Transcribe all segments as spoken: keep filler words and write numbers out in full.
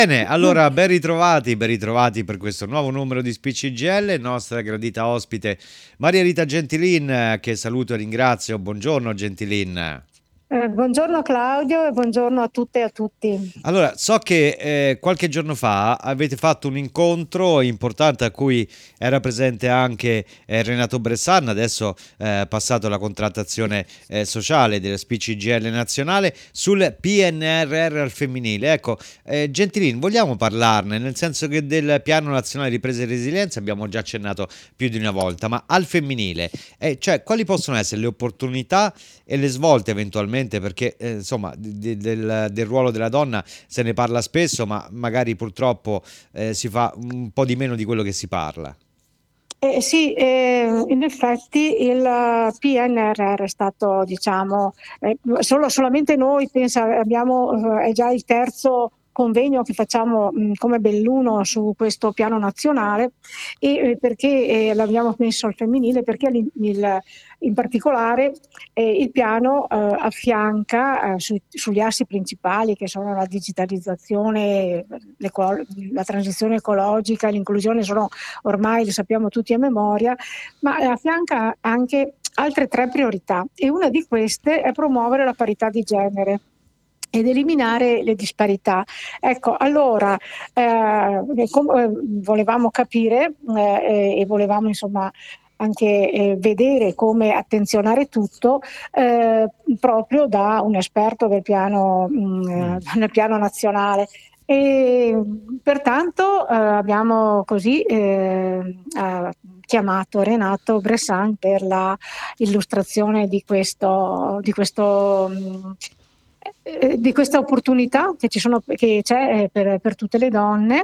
Bene, allora ben ritrovati, ben ritrovati per questo nuovo numero di Spicci G L, nostra gradita ospite Maria Rita Gentilin, eh, che saluto e ringrazio. Buongiorno Gentilin. Eh, buongiorno Claudio e buongiorno a tutte e a tutti. Allora, so che eh, qualche giorno fa avete fatto un incontro importante a cui era presente anche eh, Renato Bressan, adesso eh, passato alla contrattazione eh, sociale della S P C G L nazionale, sul P N R R al femminile. Ecco, eh, Gentilini, vogliamo parlarne, nel senso che del Piano Nazionale di Ripresa e Resilienza abbiamo già accennato più di una volta, ma al femminile, eh, cioè quali possono essere le opportunità e le svolte eventualmente, perché eh, insomma di- del, del ruolo della donna se ne parla spesso, ma magari purtroppo eh, si fa un po' di meno di quello che si parla. Eh, sì, eh, in effetti il P N R R è stato, diciamo, eh, solo, solamente noi, pensa, abbiamo, eh, è già il terzo convegno che facciamo mh, come Belluno su questo piano nazionale e eh, perché eh, l'abbiamo messo al femminile? Perché il, il- in particolare eh, il piano eh, affianca eh, su- sugli assi principali che sono la digitalizzazione, l'eco- la transizione ecologica, l'inclusione, sono ormai le sappiamo tutti a memoria, ma affianca anche altre tre priorità e una di queste è promuovere la parità di genere ed eliminare le disparità. Ecco, allora eh, com- eh, volevamo capire eh, e volevamo insomma anche eh, vedere come attenzionare tutto eh, proprio da un esperto del piano, mh, eh, Mm. nel piano nazionale. E pertanto eh, abbiamo così eh, eh, chiamato Renato Bressan per la illustrazione di questo, di questo, mh, eh, di questa opportunità che, ci sono, che c'è eh, per, per tutte le donne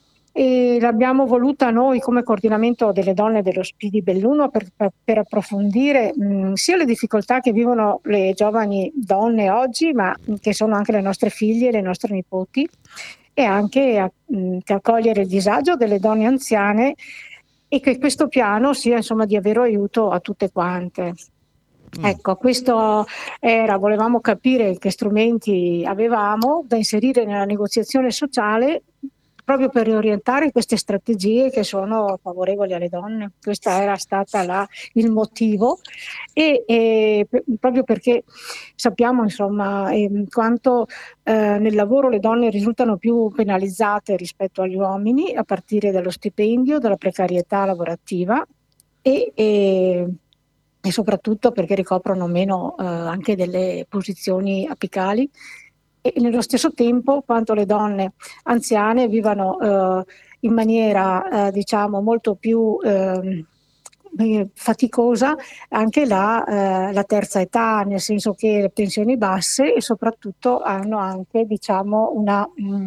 e l'abbiamo voluta noi come coordinamento delle donne dello S P I di Belluno per, per- per approfondire mh, sia le difficoltà che vivono le giovani donne oggi, ma mh, che sono anche le nostre figlie e le nostre nipoti, e anche a- mh, che accogliere il disagio delle donne anziane e che questo piano sia insomma di vero aiuto a tutte quante. Mm. Ecco, questo era, volevamo capire che strumenti avevamo da inserire nella negoziazione sociale proprio per riorientare queste strategie che sono favorevoli alle donne. Questo era stata la- il motivo e, e pe- proprio perché sappiamo insomma ehm, quanto eh, nel lavoro le donne risultano più penalizzate rispetto agli uomini, a partire dallo stipendio, dalla precarietà lavorativa e, e- e soprattutto perché ricoprono meno eh, anche delle posizioni apicali e nello stesso tempo quanto le donne anziane vivano eh, in maniera eh, diciamo molto più ehm, eh, faticosa anche la, eh, la terza età, nel senso che le pensioni basse e soprattutto hanno anche diciamo una mh,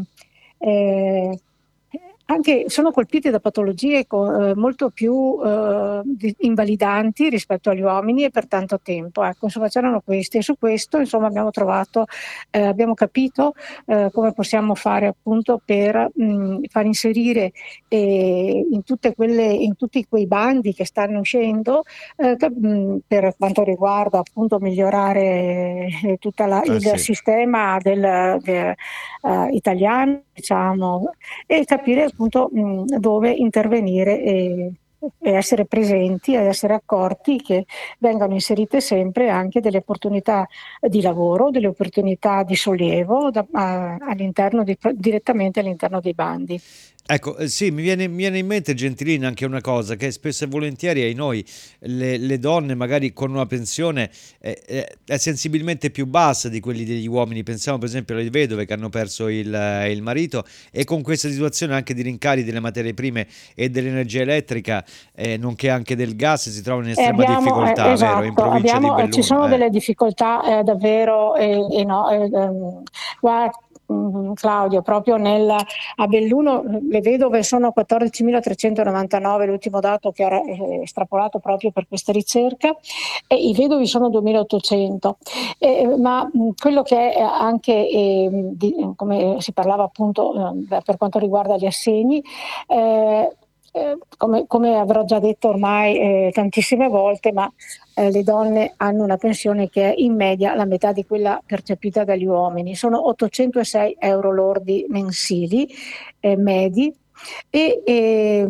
eh, anche sono colpite da patologie co- eh, molto più eh, di- invalidanti rispetto agli uomini e per tanto tempo. Ecco, insomma, c'erano queste e su questo insomma, abbiamo trovato, eh, abbiamo capito eh, come possiamo fare appunto per mh, far inserire eh, in, tutte quelle, in tutti quei bandi che stanno uscendo eh, che, mh, per quanto riguarda appunto migliorare eh, tutto Eh il sì. sistema del, de- eh, italiano, diciamo, e capire appunto mh, dove intervenire e, e essere presenti ed essere accorti che vengano inserite sempre anche delle opportunità di lavoro, delle opportunità di sollievo da- a- all'interno di- direttamente all'interno dei bandi. Ecco, eh, sì, mi viene, mi viene in mente, Gentilina, anche una cosa, che spesso e volentieri ai noi le, le donne, magari con una pensione eh, eh, è sensibilmente più bassa di quelli degli uomini. Pensiamo per esempio alle vedove che hanno perso il, eh, il marito e con questa situazione anche di rincari delle materie prime e dell'energia elettrica, eh, nonché anche del gas, si trovano in E estrema abbiamo, eh, difficoltà, vero? In esatto, provincia di abbiamo, eh, ci Belluno. sono Eh. delle difficoltà eh, davvero, eh, eh, no, eh, ehm, guarda, mm, Claudio, proprio nel, a Belluno eh, le vedove sono quattordicimilatrecentonovantanove, l'ultimo dato che era eh, estrapolato proprio per questa ricerca, e i vedovi sono duemilaottocento. Eh, ma mh, quello che è anche, eh, di- come si parlava appunto eh, per quanto riguarda gli assegni, eh, Eh, come, come avrò già detto ormai eh, tantissime volte, ma eh, le donne hanno una pensione che è in media la metà di quella percepita dagli uomini. Sono ottocentosei euro lordi mensili eh, medi e, e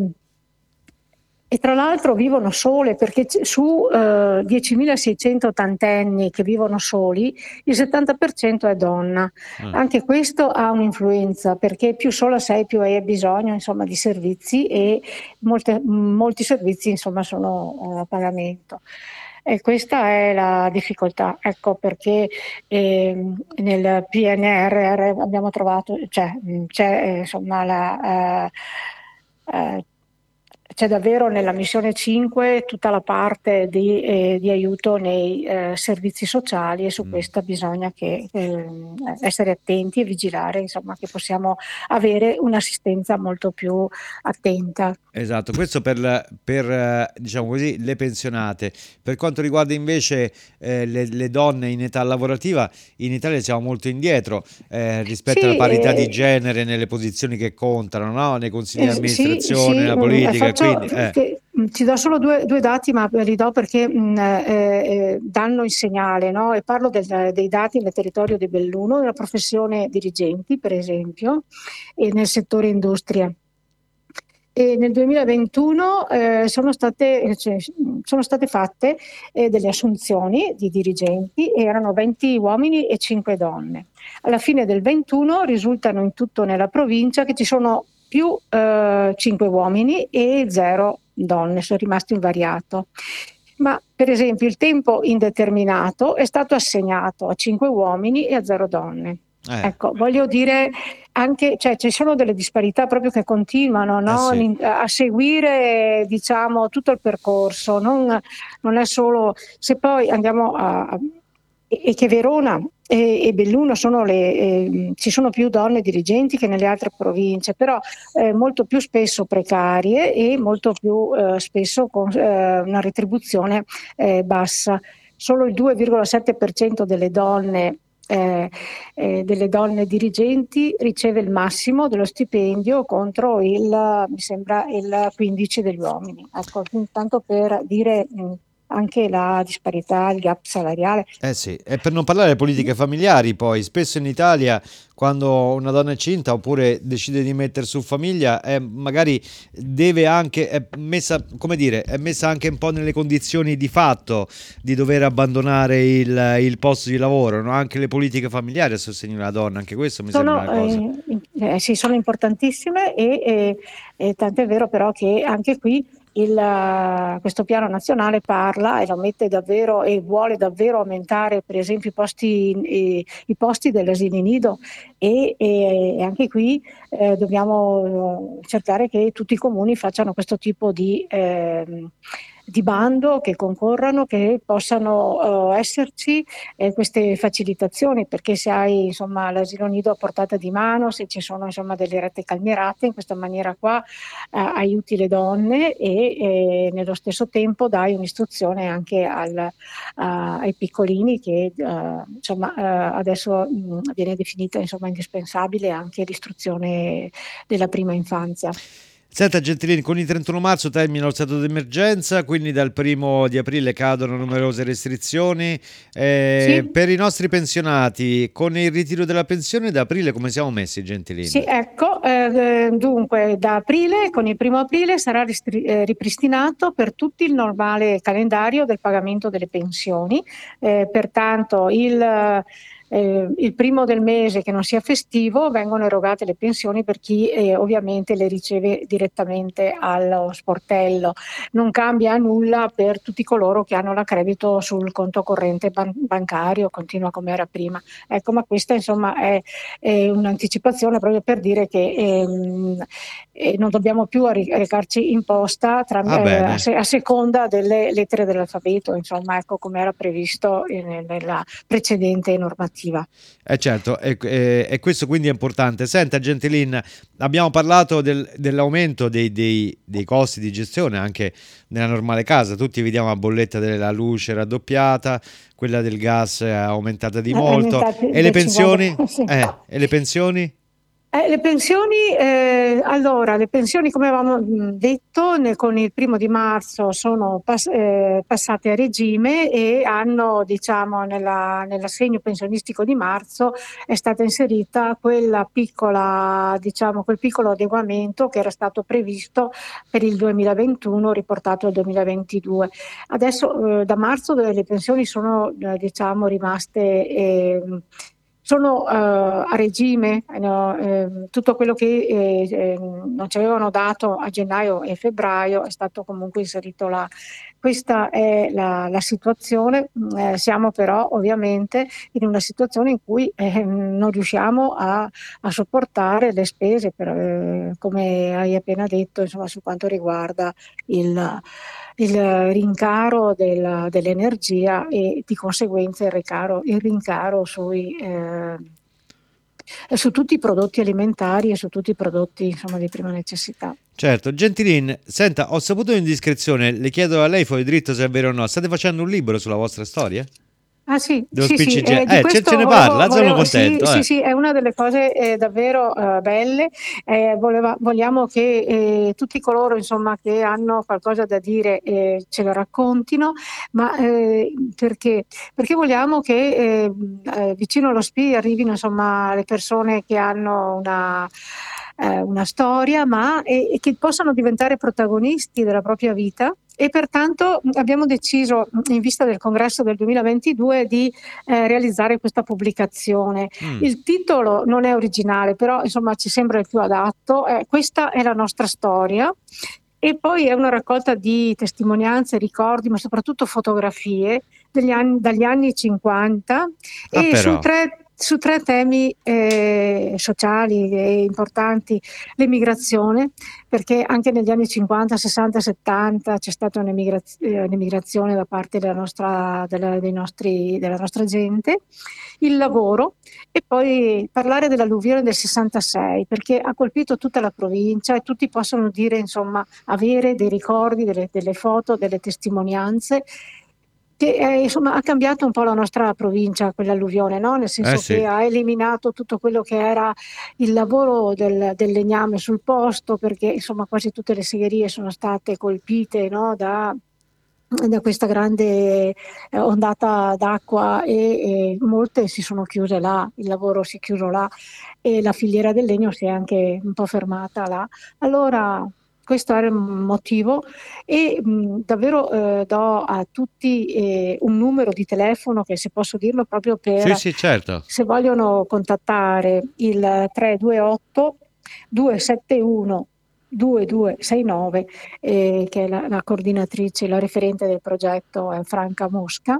e tra l'altro vivono sole perché c- su eh, diecimilaseicento ottantenni che vivono soli, il settanta per cento è donna. Ah. Anche questo ha un'influenza perché più sola sei, più hai bisogno insomma, di servizi e molte- molti servizi insomma, sono eh, a pagamento. E questa è la difficoltà, ecco perché ehm, nel P N R R abbiamo trovato, cioè, mh, c'è eh, insomma la, eh, eh, c'è davvero nella missione cinque tutta la parte di, eh, di aiuto nei eh, servizi sociali e su Mm. questa bisogna che, ehm, essere attenti e vigilare, insomma, che possiamo avere un'assistenza molto più attenta. Esatto, questo per, la- per, eh, diciamo così, le pensionate. Per quanto riguarda invece eh, le, le donne in età lavorativa, in Italia siamo molto indietro eh, rispetto alla Sì, parità di eh, genere nelle posizioni che contano, no? Nei consigli di Eh, sì, amministrazione, sì, nella mm, politica, e faccio, quindi eh, che- mm, ti do solo due, due dati, ma li do perché mm, eh, eh, danno il segnale, no? E parlo del- dei dati nel territorio di Belluno, della professione dirigenti, per esempio, e nel settore industria. E nel duemilaventuno eh, sono state, cioè, sono state fatte eh, delle assunzioni di dirigenti, erano venti uomini e cinque donne. Alla fine del ventuno risultano in tutto nella provincia che ci sono più eh, cinque uomini e zero donne, sono rimasti invariato. Ma per esempio il tempo indeterminato è stato assegnato a cinque uomini e a zero donne. eh, Ecco, voglio dire anche, cioè, ci sono delle disparità proprio che continuano, eh no? sì. L'in- A seguire, diciamo, tutto il percorso, non, non è solo se poi andiamo a, a- e e che Verona e, e Belluno sono le, eh, ci sono più donne dirigenti che nelle altre province, però eh, molto più spesso precarie e molto più eh, spesso con eh, una retribuzione eh, bassa. Solo il due virgola sette per cento delle donne eh, eh, delle donne dirigenti riceve il massimo dello stipendio contro il, mi sembra, il quindici degli uomini. Ecco, intanto per dire mh, anche la disparità, il gap salariale. Eh sì, e per non parlare delle politiche familiari, poi spesso in Italia quando una donna è incinta oppure decide di mettere su famiglia, eh, magari deve anche, è messa, come dire, è messa anche un po' nelle condizioni di fatto di dover abbandonare il, il posto di lavoro, no? Anche le politiche familiari a sostegno della donna, anche questo mi sembra Sono, una cosa. eh, eh, sì, sono importantissime e, e, e tant'è vero però che anche qui il, eh, questo piano nazionale parla e lo mette davvero e vuole davvero aumentare per esempio i posti, i, i posti degli asili nido e, e anche qui eh, dobbiamo eh, cercare che tutti i comuni facciano questo tipo di, ehm, di bando, che concorrano, che possano eh, esserci eh, queste facilitazioni, perché se hai insomma l'asilo nido a portata di mano, se ci sono insomma delle rette calmierate, in questa maniera qua eh, aiuti le donne e eh, nello stesso tempo dai un'istruzione anche al, a- ai piccolini che eh, insomma eh, adesso mh, viene definita insomma indispensabile anche l'istruzione della prima infanzia. Senta Gentilini, con il trentuno marzo termina lo stato d'emergenza, quindi dal primo di aprile cadono numerose restrizioni. Eh, Sì, per i nostri pensionati, con il ritiro della pensione da aprile come siamo messi, Sì, Gentilini? ecco, eh, dunque da aprile, con il primo aprile sarà ristri- eh, ripristinato per tutti il normale calendario del pagamento delle pensioni, eh, pertanto il, eh, il primo del mese che non sia festivo vengono erogate le pensioni per chi eh, ovviamente le riceve direttamente allo sportello. Non cambia nulla per tutti coloro che hanno l'accredito sul conto corrente ban- bancario, continua come era prima. Ecco, ma questa insomma è è un'anticipazione proprio per dire che ehm, eh, non dobbiamo più ri- recarci in posta tra- Va eh, a, bene. se- a seconda delle lettere dell'alfabeto, insomma, ecco come era previsto in- nella precedente normativa. Eh certo, e, e- e questo quindi è importante. Senta Gentilin, abbiamo parlato del- dell'aumento dei, dei- dei costi di gestione anche nella normale casa. Tutti vediamo la bolletta della luce raddoppiata, quella del gas è aumentata di Eh, molto. aumentati E le del cinquanta, pensioni? sì. Eh, e le pensioni? Eh, le pensioni, eh, allora, le pensioni come avevamo mh, detto, ne- con il primo di marzo sono pass- eh, passate a regime e hanno, diciamo, nella- nell'assegno pensionistico di marzo è stata inserita quella piccola, diciamo, quel piccolo adeguamento che era stato previsto per il duemilaventuno, riportato al duemilaventidue. Adesso, eh, da marzo le pensioni sono, eh, diciamo, rimaste... ehm, sono eh, a regime, eh, no, ehm, tutto quello che eh, ehm, non ci avevano dato a gennaio e febbraio è stato comunque inserito là. Questa è la, la situazione, mm, eh, siamo però ovviamente in una situazione in cui eh, non riusciamo a, a sopportare le spese, per, eh, come hai appena detto, insomma, su quanto riguarda il, il rincaro del- dell'energia e di conseguenza il, ricaro- il rincaro sui, eh, su tutti i prodotti alimentari e su tutti i prodotti, insomma, di prima necessità. Certo, Gentilin, senta, ho saputo un'indiscrezione, le chiedo a lei fuori dritto se è vero o no. State facendo un libro sulla vostra storia? Ah sì, Dello sì, speech sì, in gen- eh, di Eh, ce, ce questo ne volevo, parla, sono volevo sì, contento, sì, eh. sì, è una delle cose eh, davvero eh, belle. Eh, voleva- vogliamo che eh, tutti coloro, insomma, che hanno qualcosa da dire eh, ce lo raccontino, ma eh, perché? Perché vogliamo che eh, eh, vicino allo S P I arrivino, insomma, le persone che hanno una, eh, una storia, ma e, e che possano diventare protagonisti della propria vita. E pertanto abbiamo deciso, in vista del congresso del duemilaventidue, di eh, realizzare questa pubblicazione. Mm. Il titolo non è originale, però insomma ci sembra il più adatto. Eh, questa è la nostra storia. E poi è una raccolta di testimonianze, ricordi, ma soprattutto fotografie degli anni- dagli anni cinquanta Ah e su però, tre, su tre temi eh, sociali e importanti: l'emigrazione, perché anche negli anni cinquanta, sessanta, settanta c'è stata un'emigraz- eh, un'emigrazione da parte della nostra, della, dei nostri- della nostra gente, il lavoro e poi parlare dell'alluvione del sessantasei, perché ha colpito tutta la provincia e tutti possono dire, insomma, avere dei ricordi, delle, delle foto, delle testimonianze che eh, insomma ha cambiato un po' la nostra provincia quell'alluvione, no? Nel eh senso che sì. ha eliminato tutto quello che era il lavoro del, del legname sul posto, perché insomma quasi tutte le segherie sono state colpite, no? da, da questa grande eh, ondata d'acqua e, e molte si sono chiuse là, il lavoro si è chiuso là e la filiera del legno si è anche un po' fermata là. Allora, questo era il motivo e mh, davvero eh, do a tutti eh, un numero di telefono che, se posso dirlo, proprio Sì, per sì, certo. se vogliono contattare il tre due otto due sette uno due due sei nove, eh, che è la, la coordinatrice, la referente del progetto è Franca Mosca,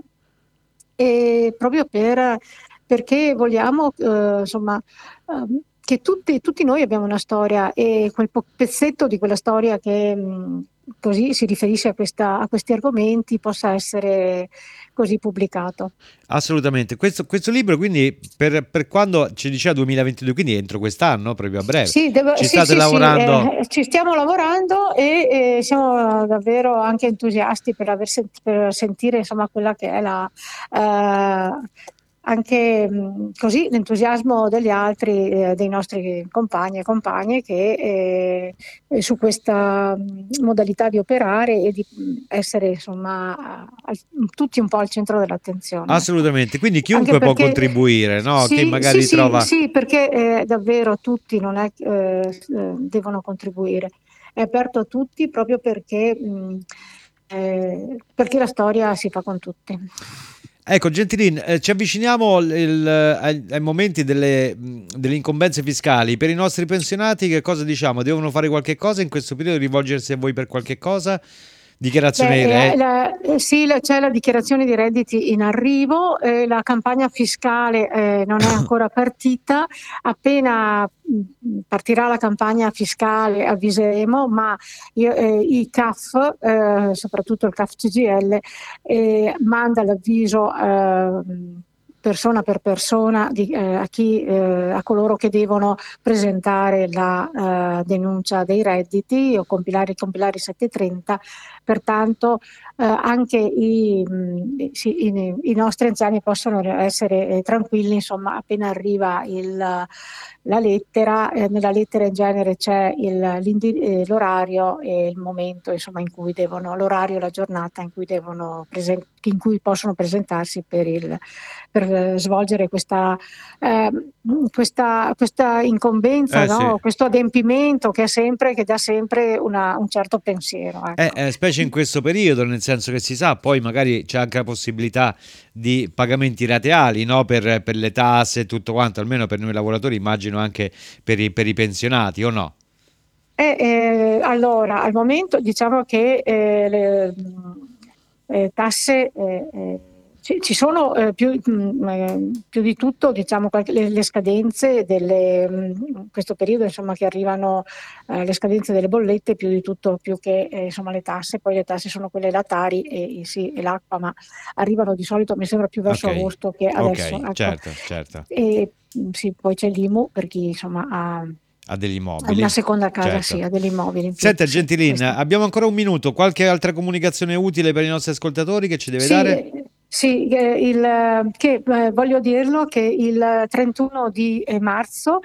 e proprio per, perché vogliamo eh, insomma, ehm, che tutti, tutti noi abbiamo una storia e quel po- pezzetto di quella storia che mh, così si riferisce a, questa- a questi argomenti possa essere così pubblicato. Assolutamente. Questo, questo libro, quindi, per, per quando ci diceva duemilaventidue, quindi entro quest'anno, proprio a breve, Sì, devo- ci sì, state sì, sì, lavorando. eh, ci stiamo lavorando e eh, siamo davvero anche entusiasti per, aver sent- per sentire insomma quella che è la, eh, anche mh, così l'entusiasmo degli altri, eh, dei nostri compagni e compagne che eh, su questa mh, modalità di operare e di mh, essere insomma al- tutti un po' al centro dell'attenzione, ecco. Assolutamente. Quindi Anche chiunque può perché contribuire, no? Chi sì, sì, magari sì, trova. sì, perché eh, davvero tutti non è, eh, eh, devono contribuire. È aperto a tutti proprio perché, mh, eh, perché la storia si fa con tutti. Ecco, Gentilin, eh, ci avviciniamo il- il- ai, ai momenti delle, mh, delle incombenze fiscali. Per i nostri pensionati, che cosa diciamo? Devono fare qualche cosa in questo periodo? Rivolgersi a voi per qualche cosa? Dichiarazione Beh, di eh, reddito? la- eh, sì, la- c'è la dichiarazione di redditi in arrivo, eh, la campagna fiscale eh, non è ancora partita, appena mh, partirà la campagna fiscale avviseremo, ma io- eh, i C A F, eh, soprattutto il C A F C G I L, eh, manda l'avviso. ehm, persona per persona di, eh, a, chi, eh, a coloro che devono presentare la eh, denuncia dei redditi o compilare, compilare i settecentotrenta. Pertanto eh, anche i, mh, sì, i, i nostri anziani possono essere eh, tranquilli, insomma, appena arriva il, la lettera, eh, nella lettera in genere c'è il, eh, l'orario e il momento, insomma, in cui devono, l'orario e la giornata in cui devono presen- in cui possono presentarsi per, il, per svolgere questa, eh, questa, questa incombenza, Eh sì. no? Questo adempimento che, è sempre, che dà sempre una, un certo pensiero. Eh, Ecco. eh, specie in questo periodo, nel senso che si sa, poi magari c'è anche la possibilità di pagamenti rateali, no? per, per le tasse e tutto quanto, almeno per noi lavoratori, immagino anche per i, per i pensionati, o no? Eh, eh, allora, al momento diciamo che eh, le mh, eh, tasse eh, eh, ci, ci sono eh, più, mh, eh, più di tutto, diciamo, qualche- le, le scadenze delle, mh, in questo periodo, insomma, che arrivano eh, le scadenze delle bollette, più di tutto, più che eh, insomma, le tasse. Poi le tasse sono quelle latari e, e sì, e l'acqua, ma arrivano di solito, mi sembra, più verso Ok, agosto che adesso. ok, Ecco. certo, certo. E mh, sì, poi c'è l'I M U per chi insomma ha Ha degli ha una immobili, seconda casa, sì, certo. ha degli immobili in più, Senta, sì, Gentilin, questo. abbiamo ancora un minuto. Qualche altra comunicazione utile per i nostri ascoltatori che ci deve Sì, dare? eh, sì, eh, il, che, eh, voglio dirlo che il trentuno di eh, marzo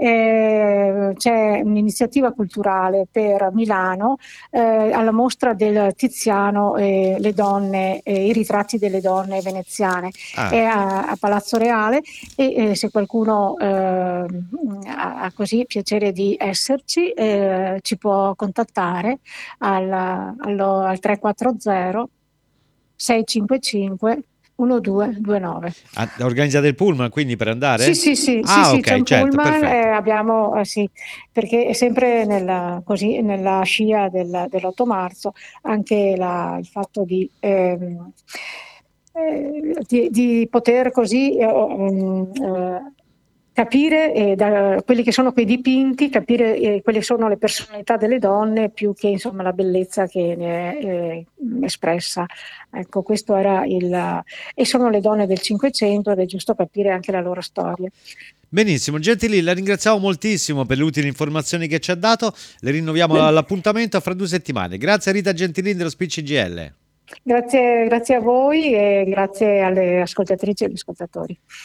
eh, c'è un'iniziativa culturale per Milano eh, alla mostra del Tiziano, eh, le donne, eh, i ritratti delle donne veneziane, è Ah, a, a Palazzo Reale e eh, se qualcuno eh, ha, ha così piacere di esserci eh, ci può contattare al, allo- al tre quattro zero sei cinque cinque uno due due nove. ah, organizzate il pullman quindi per Sì, andare? sì, sì, sì, Ah, sì, c'è ok, un certo, pullman, eh, perfetto. abbiamo, eh, sì, perché è sempre nella, così, nella scia del- dell'otto marzo, anche la- il fatto di, ehm, eh, di, di poter così eh, um, eh, capire eh, da quelli che sono quei dipinti, capire eh, quelle sono le personalità delle donne più che insomma la bellezza che ne è eh, espressa. Ecco, questo era il, e sono le donne del Cinquecento ed è giusto capire anche la loro storia. Benissimo, Gentilin, la ringraziamo moltissimo per le utili informazioni che ci ha dato. Le rinnoviamo Beh, l'appuntamento fra due settimane. Grazie a Rita Gentilin dello Speech G L. grazie, grazie a voi e grazie alle ascoltatrici e agli ascoltatori.